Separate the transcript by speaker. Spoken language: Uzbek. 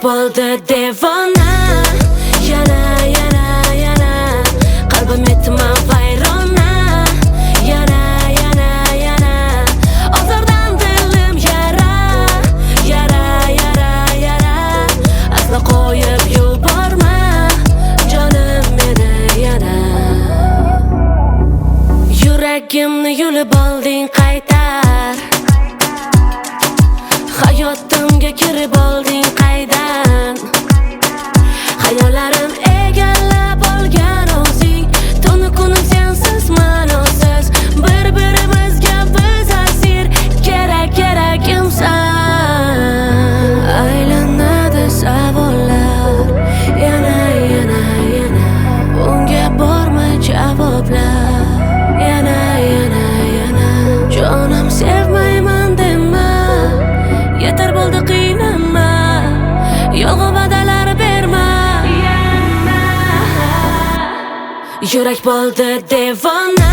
Speaker 1: bo'ldi devona. Yana, yana, yana qalbim etman vayrona. Yana, yana, yana ozordan dilim yara. Yara, yara, yara aslo qo'yib yuborma jonim meni yana. Yuragimni yulib olding qaytar, hayotimga kirib olding qaydan. Hayollarim egallab olgan o'zing, tunu kunim sensiz ma'nosiz. Bir-birimizga biz asir, kerakimsan. Aylanadi savollar yana, yana, yana, unga borma javoblar. Yana, yana, yana jonim sevmayman dema, yetar bo'ldi qiynama, yolg'on va'dalar berma. Yurak bo'ldi devona.